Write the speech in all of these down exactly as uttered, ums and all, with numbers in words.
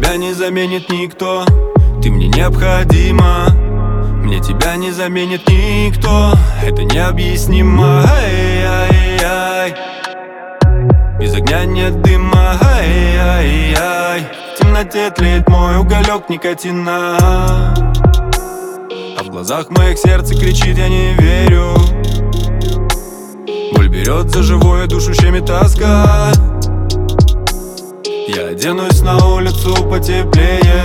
тебя не заменит никто. Ты мне необходима, мне тебя не заменит никто. Это необъяснимо. Ай-яй-яй. Без огня нет дыма. Ай-яй-яй. В темноте тлеет мой уголек никотина, а в глазах моих сердце кричит: я не верю. Боль берет за живое, душу щемит тоска. Я оденусь на улицу потеплее,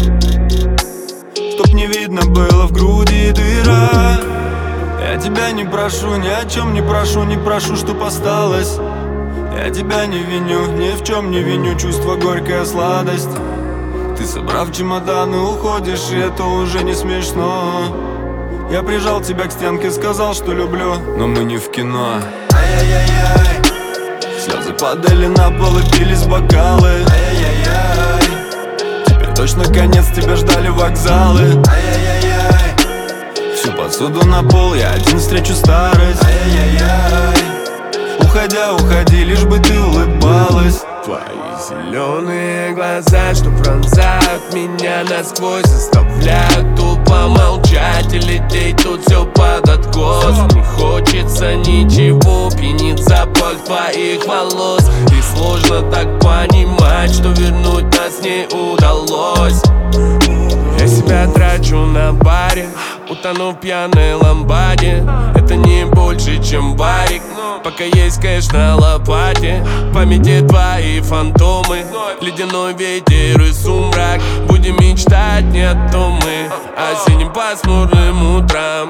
чтоб не видно было в груди дыра. Я тебя не прошу, ни о чем не прошу, не прошу, чтоб осталось. Я тебя не виню, ни в чем не виню, чувство горькая сладость. Ты, собрав чемоданы, уходишь, и это уже не смешно. Я прижал тебя к стенке, сказал, что люблю, но мы не в кино. Ай-яй-яй-яй. Слезы падали на пол и бились бокалы. Ай-яй-яй. Теперь точно конец, тебя ждали вокзалы. Ай-яй-яй. Всю посуду на пол, я один встречу старость. Ай-яй-яй. Уходя, уходи, лишь бы ты улыбалась. Твои зеленые глаза, что пронзают меня насквозь, заставляют тупо молчать и лететь тут все под откос. Не хочется ничего, пьянит запах твоих волос. И сложно так понимать, что вернуть нас не удалось. Я себя трачу на баре, утону в пьяной ламбаде. Это не больше, чем барик, пока есть кэш на лопате. В памяти твои фантомы, ледяной ветер и сумрак. Будем мечтать не о том мы, осенним пасмурным утрам.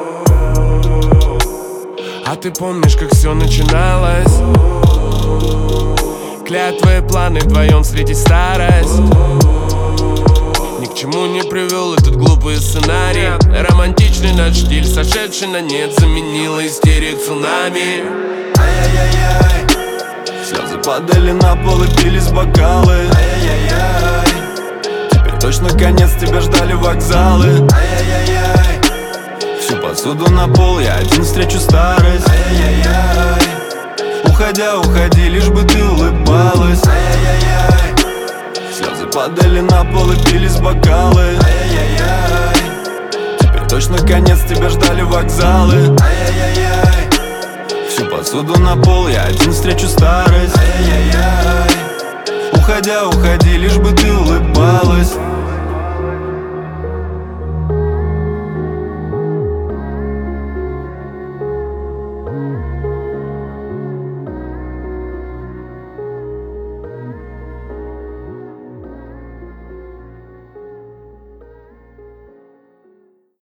А ты помнишь, как все начиналось? Клятвы, планы вдвоем встретить старость. Ни к чему не привел этот глупый сценарий. Романтичный наш стиль, сошедший на нет, заменил истерик цунами. Ай-яй-яй. Слезы падали на пол и бились бокалы. Ай-яй-яй. Теперь точно конец, тебя ждали вокзалы. Ай-яй-яй. Всю посуду на пол, я один встречу старость. Ай-яй-яй. Уходя, уходи, лишь бы ты улыбалась. Ай-яй-яй. Слезы падали на пол и бились бокалы. Ай-яй-яй. Теперь точно конец, тебя ждали вокзалы. Ай-яй-яй. Всю посуду на пол, я один встречу старость.